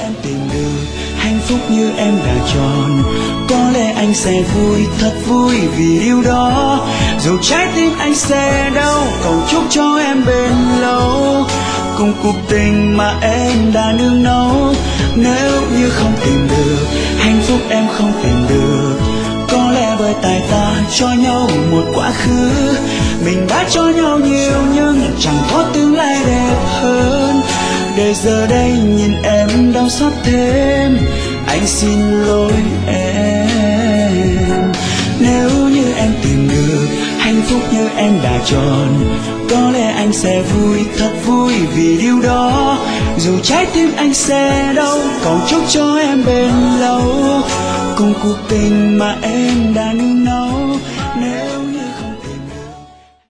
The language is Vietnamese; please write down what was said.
em tìm được hạnh phúc như em đã chọn, có lẽ anh sẽ vui, thật vui vì điều đó. Dù trái tim anh sẽ đau, cầu chúc cho em bền lâu cùng cuộc tình mà em đã nương náu. Nếu như không tìm được hạnh phúc, em không tìm được, có lẽ bởi tại ta cho nhau một quá khứ. Mình đã cho nhau nhiều nhưng chẳng có tương lai đẹp hơn. Để giờ đây nhìn em đau xót thêm, anh xin lỗi em. Nếu như em tìm được hạnh phúc như em đã chọn, có lẽ anh sẽ vui, thật vui vì điều đó. Dù trái tim anh sẽ đau, cầu chúc cho em bền lâu cùng cuộc tình mà em đã nương náu.